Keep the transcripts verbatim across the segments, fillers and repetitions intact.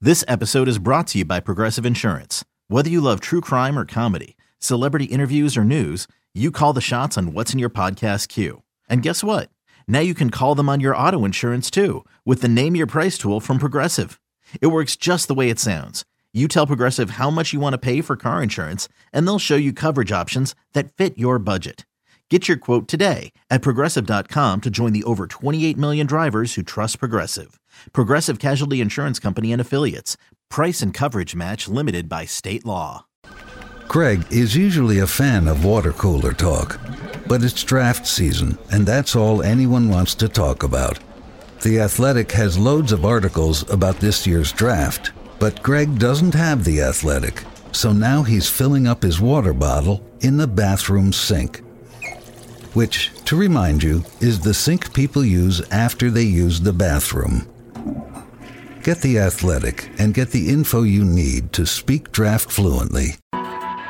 This episode is brought to you by Progressive Insurance. Whether you love true crime or comedy, celebrity interviews or news, you call the shots on what's in your podcast queue. And guess what? Now you can call them on your auto insurance too with the Name Your Price tool from Progressive. It works just the way it sounds. You tell Progressive how much you want to pay for car insurance, and they'll show you coverage options that fit your budget. Get your quote today at Progressive dot com to join the over twenty-eight million drivers who trust Progressive. Progressive Casualty Insurance Company and Affiliates. Price and coverage match limited by state law. Greg is usually a fan of water cooler talk, but it's draft season, and that's all anyone wants to talk about. The Athletic has loads of articles about this year's draft, but Greg doesn't have The Athletic, so now he's filling up his water bottle in the bathroom sink. Which, to remind you, is the sink people use after they use the bathroom. Get The Athletic and get the info you need to speak draft fluently. Kane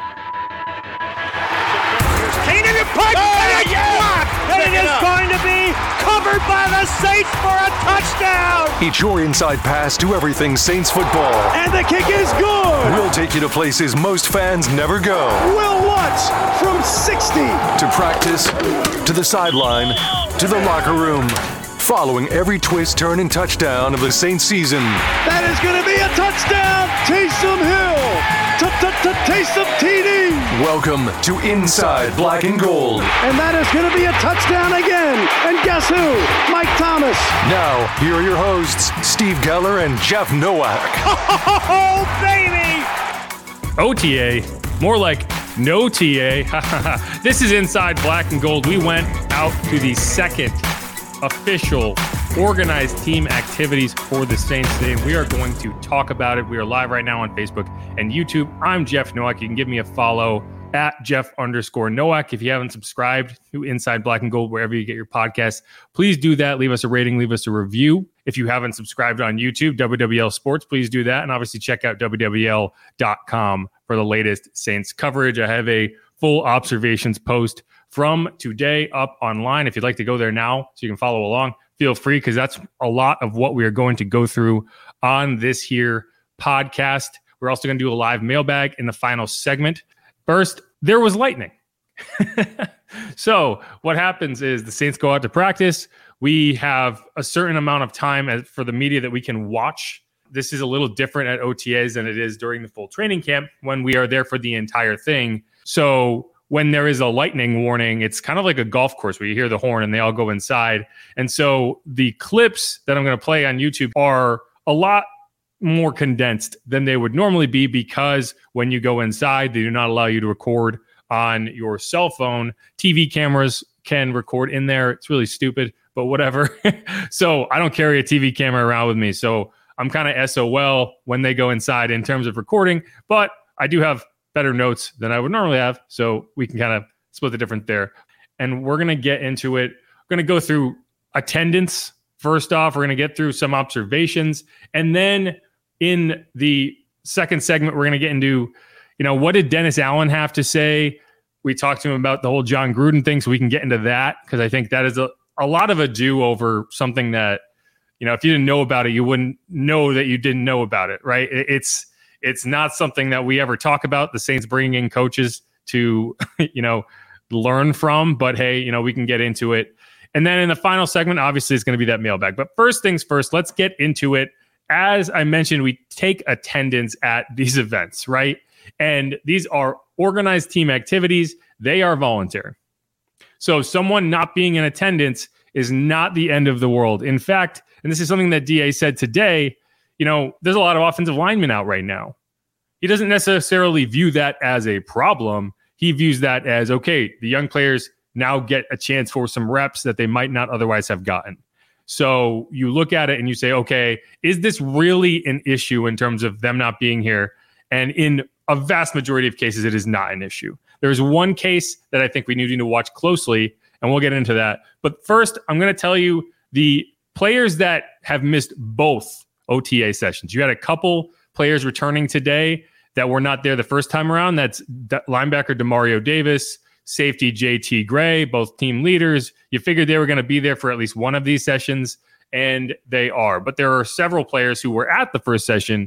in the pipe, and it's blocked, and it is going to be covered by the Saints for a touchdown. It's your inside pass to everything Saints football. And the kick is good. We'll take you to places most fans never go. Will Lutz from sixty. To practice, to the sideline, to the locker room. Following every twist, turn, and touchdown of the Saints season. That is going to be a touchdown. Taysom Hill. Taysom T D. Welcome to Inside Black and Gold. And that is going to be a touchdown again. And guess who? Mike Thomas. Now, here are your hosts, Steve Geller and Jeff Nowak. Oh, baby! O T A, more like no T A. This is Inside Black and Gold. We went out to the second official organized team activities for the Saints today. We are going to talk about it. We are live right now on Facebook and YouTube. I'm Jeff Nowak. You can give me a follow at Jeff underscore Nowak. If you haven't subscribed to Inside Black and Gold, wherever you get your podcasts, please do that. Leave us a rating, leave us a review. If you haven't subscribed on YouTube, W W L Sports, please do that. And obviously check out W W L dot com for the latest Saints coverage. I have a full observations post from today up online. If you'd like to go there now so you can follow along, feel free, because that's a lot of what we are going to go through on this here podcast. We're also going to do a live mailbag in the final segment. First, there was lightning. So what happens is the Saints go out to practice. We have a certain amount of time for the media that we can watch. This is a little different at O T As than it is during the full training camp when we are there for the entire thing. So when there is a lightning warning, it's kind of like a golf course where you hear the horn and they all go inside. And so the clips that I'm going to play on YouTube are a lot more condensed than they would normally be, because when you go inside, they do not allow you to record on your cell phone. T V cameras can record in there. It's really stupid, but whatever. So I don't carry a T V camera around with me. So I'm kind of S O L when they go inside in terms of recording, but I do have better notes than I would normally have. So we can kind of split the difference there. And we're going to get into it. We're going to go through attendance. First off, we're going to get through some observations. And then in the second segment, we're going to get into, you know, what did Dennis Allen have to say? We talked to him about the whole John Gruden thing, so we can get into that, because I think that is a, a lot of ado over something that, you know, if you didn't know about it, you wouldn't know that you didn't know about it, right? It, it's It's not something that we ever talk about, the Saints bringing in coaches to, you know, learn from. But hey, you know, we can get into it. And then in the final segment, obviously, it's going to be that mailbag. But first things first, let's get into it. As I mentioned, we take attendance at these events, right? And these are organized team activities. They are voluntary. So someone not being in attendance is not the end of the world. In fact, and this is something that D A said today, you know, there's a lot of offensive linemen out right now. He doesn't necessarily view that as a problem. He views that as, okay, the young players now get a chance for some reps that they might not otherwise have gotten. So you look at it and you say, okay, is this really an issue in terms of them not being here? And in a vast majority of cases, it is not an issue. There's one case that I think we need to watch closely, and we'll get into that. But first, I'm going to tell you the players that have missed both O T A sessions. You had a couple players returning today that were not there the first time around. That's linebacker Demario Davis, safety J T Gray, both team leaders. You figured they were going to be there for at least one of these sessions, and they are. But there are several players who were at the first session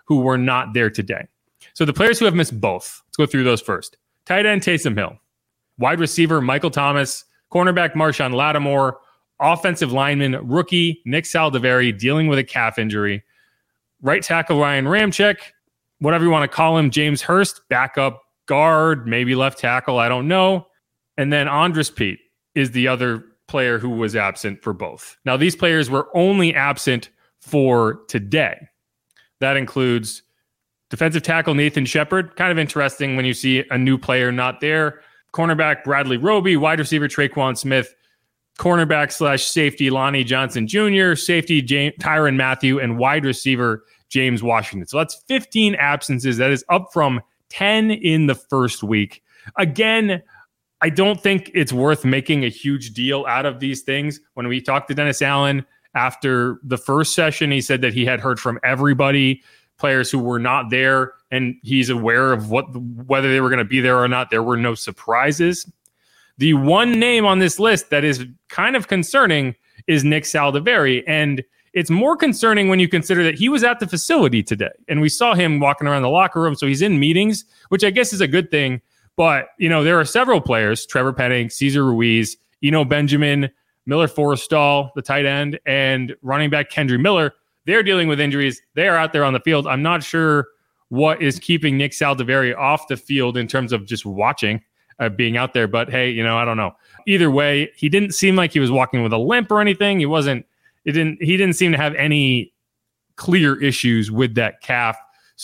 who were not there today. So the players who have missed both, let's go through those first. Tight end Taysom Hill, wide receiver Michael Thomas, cornerback Marshawn Lattimore, offensive lineman rookie Nick Saldiveri dealing with a calf injury, right tackle Ryan Ramczyk, whatever you want to call him, James Hurst, backup guard, maybe left tackle, I don't know. And then Andres Pete is the other player who was absent for both. Now, these players were only absent for today. That includes defensive tackle Nathan Shepard. Kind of interesting when you see a new player not there. Cornerback Bradley Roby, wide receiver Traquan Smith, cornerback slash safety Lonnie Johnson Junior, safety James, Tyrann Mathieu, and wide receiver James Washington. So that's fifteen absences. That is up from ten in the first week. Again, I don't think it's worth making a huge deal out of these things. When we talked to Dennis Allen after the first session, he said that he had heard from everybody, players who were not there, and he's aware of what whether they were going to be there or not. There were no surprises. The one name on this list that is kind of concerning is Nick Saldiveri, and it's more concerning when you consider that he was at the facility today, and we saw him walking around the locker room, so he's in meetings, which I guess is a good thing. But, you know, there are several players, Trevor Penning, Cesar Ruiz, Eno Benjamin, Miller Forrestall, the tight end, and running back Kendre Miller. They're dealing with injuries. They are out there on the field. I'm not sure what is keeping Nick Saldiveri off the field in terms of just watching, uh, being out there. But, hey, you know, I don't know. Either way, he didn't seem like he was walking with a limp or anything. He wasn't, it didn't, he didn't seem to have any clear issues with that calf.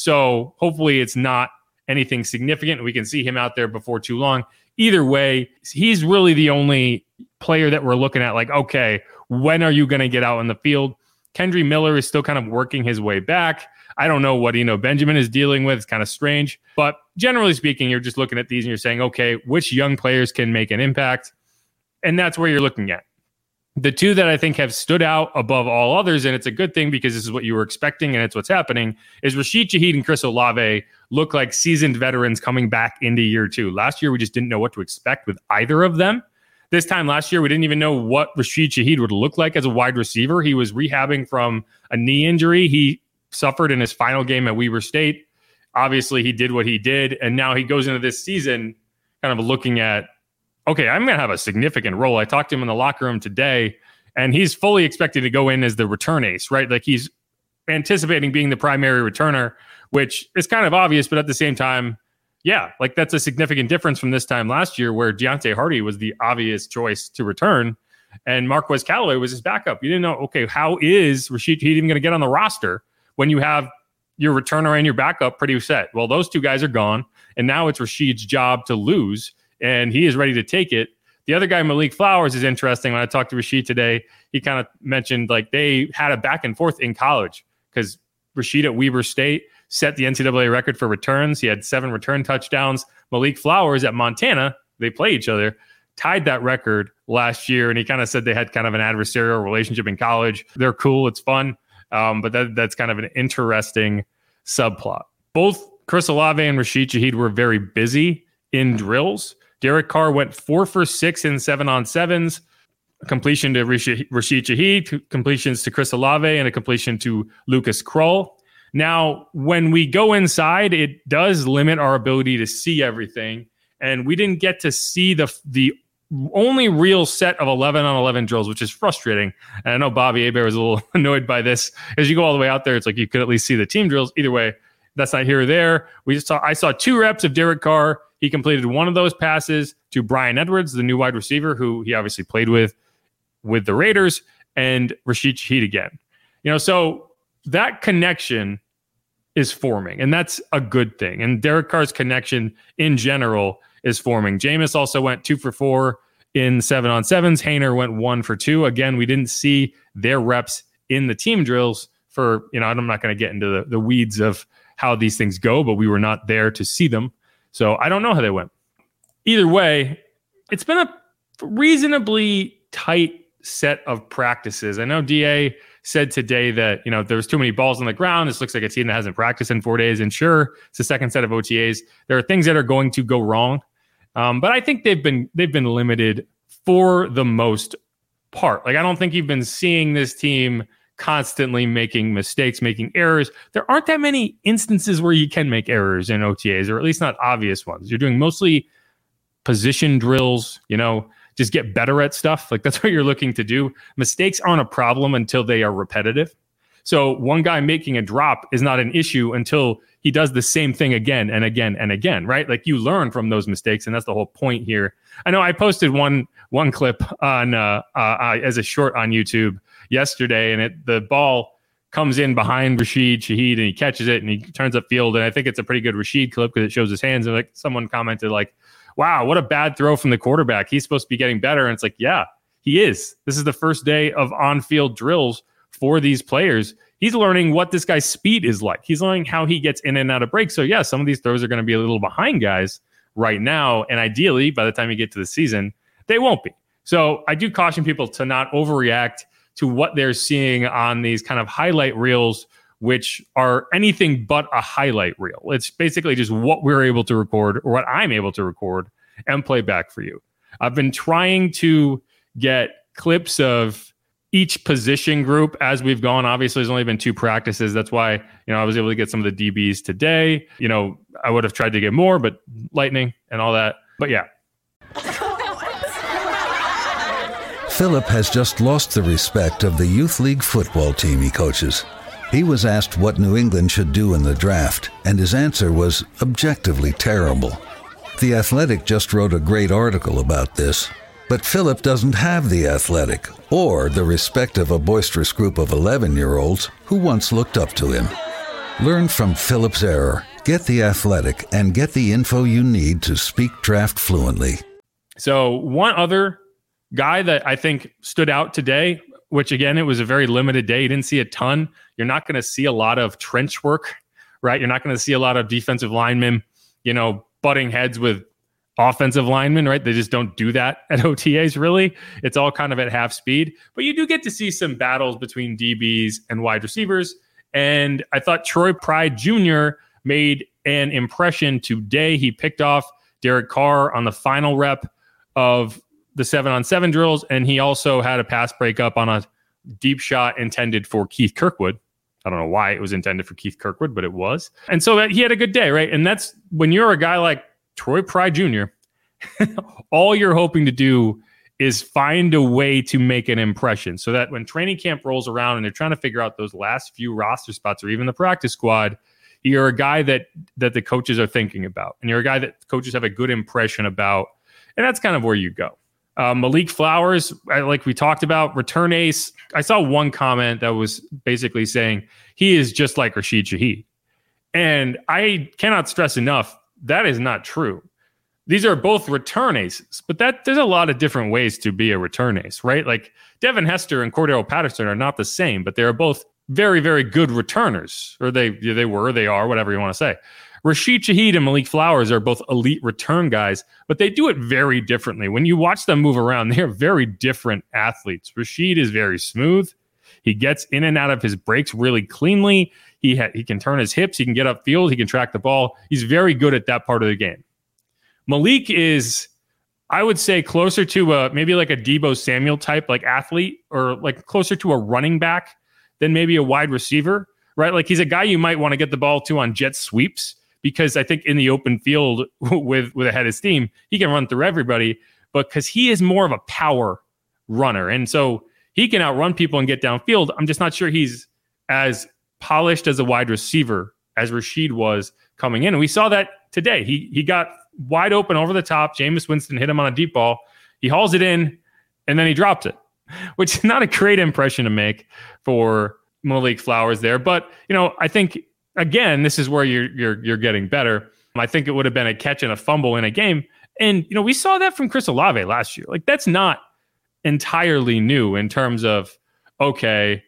So hopefully it's not anything significant. We can see him out there before too long. Either way, he's really the only player that we're looking at like, okay, when are you going to get out in the field? Kendre Miller is still kind of working his way back. I don't know what Eno Benjamin is dealing with. It's kind of strange. But generally speaking, you're just looking at these and you're saying, okay, which young players can make an impact? And that's where you're looking at. The two that I think have stood out above all others, and it's a good thing because this is what you were expecting and it's what's happening, is Rashid Shaheed and Chris Olave look like seasoned veterans coming back into year two. Last year, we just didn't know what to expect with either of them. This time last year, we didn't even know what Rashid Shaheed would look like as a wide receiver. He was rehabbing from a knee injury he suffered in his final game at Weber State. Obviously, he did what he did, and now he goes into this season kind of looking at, okay, I'm going to have a significant role. I talked to him in the locker room today, and he's fully expected to go in as the return ace, right? Like he's anticipating being the primary returner, which is kind of obvious, but at the same time, yeah, like that's a significant difference from this time last year where Deontay Hardy was the obvious choice to return, and Marquez Callaway was his backup. You didn't know, okay, how is Rashid Shaheed even going to get on the roster when you have your returner and your backup pretty set? Well, those two guys are gone, and now it's Rashid's job to lose, and he is ready to take it. The other guy, Malik Flowers, is interesting. When I talked to Rashid today, he kind of mentioned like they had a back and forth in college because Rashid at Weber State set the N C double A record for returns. He had seven return touchdowns. Malik Flowers at Montana, they play each other, tied that record last year. And he kind of said they had kind of an adversarial relationship in college. They're cool. It's fun. Um, but that, that's kind of an interesting subplot. Both Chris Olave and Rashid Shaheed were very busy in drills. Derek Carr went four for six in seven on sevens, a completion to Rashid Shaheed, completions to Chris Olave, and a completion to Lucas Krull. Now, when we go inside, it does limit our ability to see everything. And we didn't get to see the the only real set of eleven on eleven drills, which is frustrating. And I know Bobby Hebert was a little annoyed by this. As you go all the way out there, it's like you could at least see the team drills. Either way, that's not here or there. We just saw I saw two reps of Derek Carr. He completed one of those passes to Brian Edwards, the new wide receiver, who he obviously played with with the Raiders, and Rashid Shaheed again. You know, so that connection is forming, and that's a good thing. And Derek Carr's connection in general is forming. Jameis also went two for four in seven on sevens. Haener went one for two. Again, we didn't see their reps in the team drills for, you know, I'm not going to get into the, the weeds of how these things go, but we were not there to see them. So I don't know how they went. Either way, it's been a reasonably tight set of practices. I know D A said today that, you know, there was too many balls on the ground. This looks like a team that hasn't practiced in four days. And sure, it's the second set of O T As. There are things that are going to go wrong. Um, but I think they've been they've been limited for the most part. Like, I don't think you've been seeing this team constantly making mistakes, making errors. There aren't that many instances where you can make errors in O T As, or at least not obvious ones. You're doing mostly position drills, you know, just get better at stuff. Like, that's what you're looking to do. Mistakes aren't a problem until they are repetitive. So one guy making a drop is not an issue until he does the same thing again and again and again, right? Like, you learn from those mistakes, and that's the whole point here. I know I posted one one clip on uh, uh, as a short on YouTube yesterday, and it the ball comes in behind Rashid Shaheed, and he catches it, and he turns upfield, and I think it's a pretty good Rashid clip because it shows his hands, and like someone commented like, wow, what a bad throw from the quarterback. He's supposed to be getting better. And it's like, yeah, he is. This is the first day of on-field drills for these players. He's learning what this guy's speed is like. He's learning how he gets in and out of breaks. So yeah, some of these throws are going to be a little behind guys right now. And ideally, by the time you get to the season, they won't be. So I do caution people to not overreact to what they're seeing on these kind of highlight reels, which are anything but a highlight reel. It's basically just what we're able to record, or what I'm able to record and play back for you. I've been trying to get clips of each position group as we've gone. Obviously, there's only been two practices. That's why, you know, I was able to get some of the D Bs today. You know, I would have tried to get more, but lightning and all that. But yeah. Philip has just lost the respect of the youth league football team he coaches. He was asked what New England should do in the draft, and his answer was objectively terrible. The Athletic just wrote a great article about this. But Philip doesn't have the Athletic or the respect of a boisterous group of eleven-year-olds who once looked up to him. Learn from Philip's error, get the Athletic, and get the info you need to speak draft fluently. So one other guy that I think stood out today, which again, it was a very limited day. You didn't see a ton. You're not going to see a lot of trench work, right? You're not going to see a lot of defensive linemen, you know, butting heads with offensive linemen, right? They just don't do that at O T As, really. It's all kind of at half speed. But you do get to see some battles between D Bs and wide receivers. And I thought Troy Pride Junior made an impression today. He picked off Derek Carr on the final rep of the seven-on-seven drills, and he also had a pass breakup on a deep shot intended for Keith Kirkwood. I don't know why it was intended for Keith Kirkwood, but it was. And so that he had a good day, right? And that's when you're a guy like Troy Pride Junior, all you're hoping to do is find a way to make an impression so that when training camp rolls around and they're trying to figure out those last few roster spots or even the practice squad, you're a guy that that the coaches are thinking about, and you're a guy that coaches have a good impression about. And that's kind of where you go. Uh, Malik Flowers, like we talked about, return ace. I saw one comment that was basically saying he is just like Rashid Shaheed. And I cannot stress enough, that is not true. These are both return aces, but that there's a lot of different ways to be a return ace, right? Like Devin Hester and Cordero Patterson are not the same, but they're both very, very good returners, or they they were, they are, whatever you want to say. Rashid Shaheed and Malik Flowers are both elite return guys, but they do it very differently. When you watch them move around, they're very different athletes. Rashid is very smooth. He gets in and out of his breaks really cleanly. He ha- he can turn his hips. He can get upfield. He can track the ball. He's very good at that part of the game. Malik is, I would say, closer to a maybe like a Deebo Samuel type like athlete, or like closer to a running back than maybe a wide receiver, right? Like he's a guy you might want to get the ball to on jet sweeps, because I think in the open field with, with a head of steam, he can run through everybody, but because he is more of a power runner. And so he can outrun people and get downfield. I'm just not sure he's as polished as a wide receiver as Rashid was coming in. And we saw that today. He he got wide open over the top. Jameis Winston hit him on a deep ball. He hauls it in, and then he dropped it, which is not a great impression to make for Malik Flowers there. But, you know, I think, again, this is where you're you're you're getting better. I think it would have been a catch and a fumble in a game. And, you know, we saw that from Chris Olave last year. Like, that's not entirely new in terms of, okay,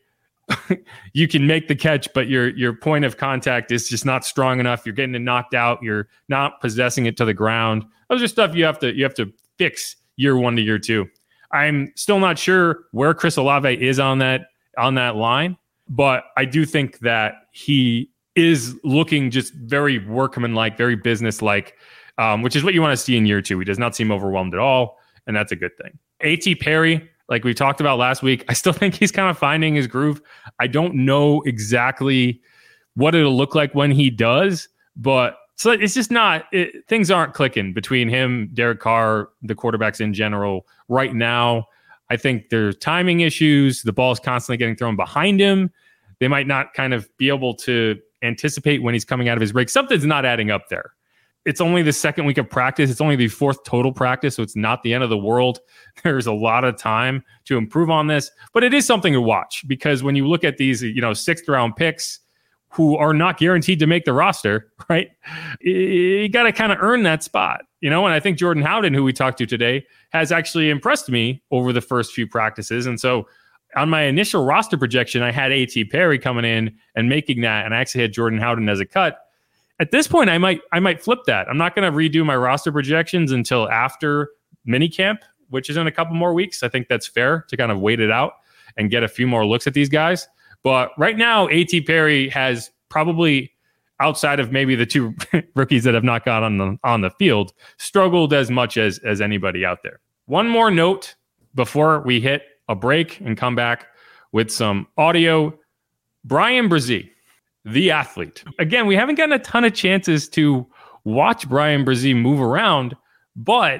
you can make the catch, but your your point of contact is just not strong enough. You're getting it knocked out. You're not possessing it to the ground. Those are stuff you have to you have to fix year one to year two. I'm still not sure where Chris Olave is on that on that line, but I do think that he is looking just very workmanlike, very businesslike, um, which is what you want to see in year two. He does not seem overwhelmed at all, and that's a good thing. A T Perry, Like we talked about last week, I still think he's kind of finding his groove. I don't know exactly what it'll look like when he does, but so it's just not, it, things aren't clicking between him, Derek Carr, the quarterbacks in general right now. I think there's timing issues. The ball is constantly getting thrown behind him. They might not kind of be able to anticipate when he's coming out of his break. Something's not adding up there. It's only the second week of practice. It's only the fourth total practice, so it's not the end of the world. There's a lot of time to improve on this, but it is something to watch because when you look at these, you know, sixth round picks who are not guaranteed to make the roster, right? You got to kind of earn that spot, you know? And I think Jordan Howden, who we talked to today, has actually impressed me over the first few practices. And so on my initial roster projection, I had A T Perry coming in and making that, and I actually had Jordan Howden as a cut. At this point, I might I might flip that. I'm not going to redo my roster projections until after minicamp, which is in a couple more weeks. I think that's fair to kind of wait it out and get a few more looks at these guys. But right now, A T Perry has probably, outside of maybe the two rookies that have not got on the on the field, struggled as much as as anybody out there. One more note before we hit a break and come back with some audio. Bryan Bresee, the athlete. Again, we haven't gotten a ton of chances to watch Bryan Bresee move around, but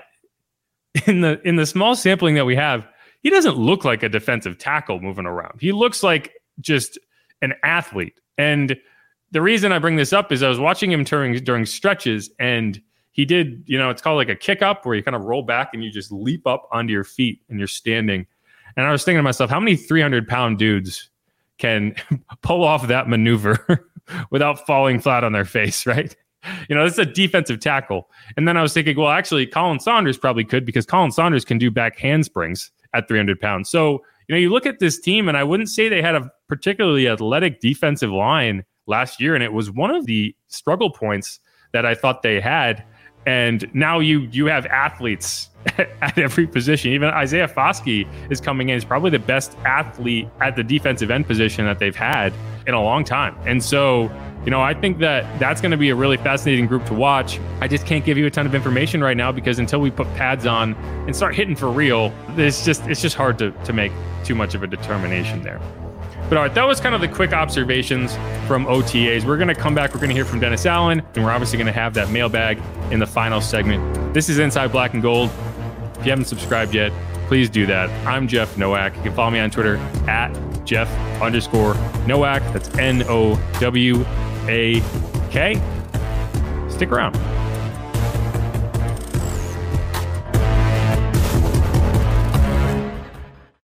in the in the small sampling that we have, he doesn't look like a defensive tackle moving around. He looks like just an athlete. And the reason I bring this up is I was watching him during during stretches, and he did, you know, it's called like a kick up where you kind of roll back and you just leap up onto your feet and you're standing. And I was thinking to myself, how many three hundred pound dudes can pull off that maneuver without falling flat on their face, right? You know, this is a defensive tackle. And then I was thinking, well, actually, Colin Saunders probably could, because Colin Saunders can do back handsprings at three hundred pounds. So, you know, you look at this team, and I wouldn't say they had a particularly athletic defensive line last year, and it was one of the struggle points that I thought they had. And now you you have athletes at every position. Even Isaiah Foskey is coming in. He's probably the best athlete at the defensive end position that they've had in a long time. And so, you know, I think that that's going to be a really fascinating group to watch. I just can't give you a ton of information right now because until we put pads on and start hitting for real, it's just it's just hard to, to make too much of a determination there. But all right, that was kind of the quick observations from O T As. We're going to come back. We're going to hear from Dennis Allen, and we're obviously going to have that mailbag in the final segment. This is Inside Black and Gold. If you haven't subscribed yet, please do that. I'm Jeff Nowak. You can follow me on Twitter at Jeff underscore Nowak. That's N O W A K. Stick around.